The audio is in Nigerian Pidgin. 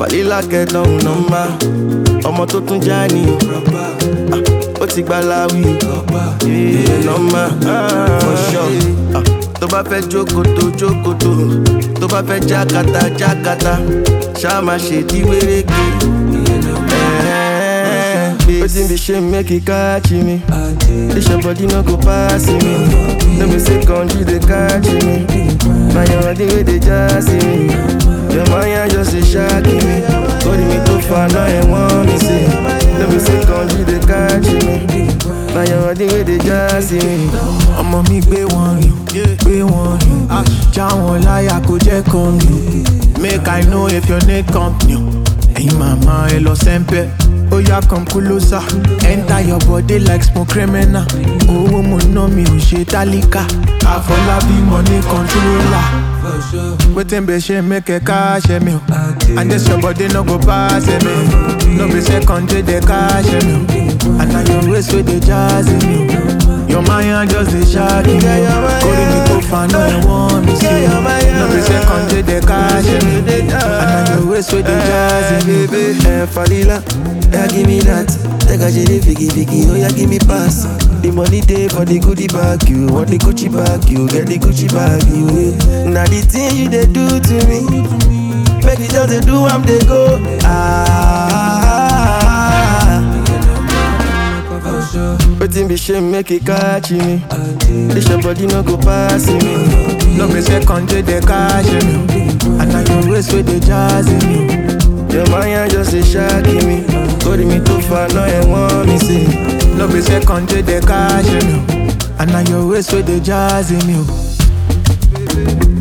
Falila get down number. Ọmọ tó tún já ní ó ti gba láwí nọ́mbà for sure. Tó bá fẹ́ jókòtò, tó bá fẹ́ jákàtà, ṣá máa ṣe di wéréke. Wetin be shame make it catch me. This your body no go pass me. No be say country dey catch me. Na your body wey dey jazz me. Your mind just dey shock me. Hold me too far now and want me say. No be say country dey catch me. Na your body wey dey jazz me. Ọmọ mi gbé wọn rìn, já wọn láyà kó jẹ́ kan mi. Make I know if your need company. Ẹ̀yin màmá ẹ lọ sẹ́ńpẹ́. Oya come closer, enter your body like smoke criminal. Owó mo ná mi ò ṣe tálíkà. Àfọlábí money controller. Wetin be ṣe make ẹ káṣẹ mi o. And this your body no go pass me. No be second day dey káṣẹ mi o. And na your waist wey dey jazz me o. Your mind just dey shock me o. Kórè mi tó fa náà ẹ̀ wọ́n mi sí o. No be second day dey káṣẹ mi o. And na your waist wey dey jazz me o. Falila. Yeah, give me that. Take a jelly, figgy, oh yeah, give me pass. The money day for the goodie bag, you want the Gucci bag, you get the Gucci bag, you. Now the thing you they do to me, make it just they do, I'm they go. Wetin be shame make it catch me. This your body no go pass me. No be second day they catch me. And now your waist with the jazz me. Your mind just dey shock me. Hold me too far now and want me say. No be second day they catch me. And now your waist with the jazz in you.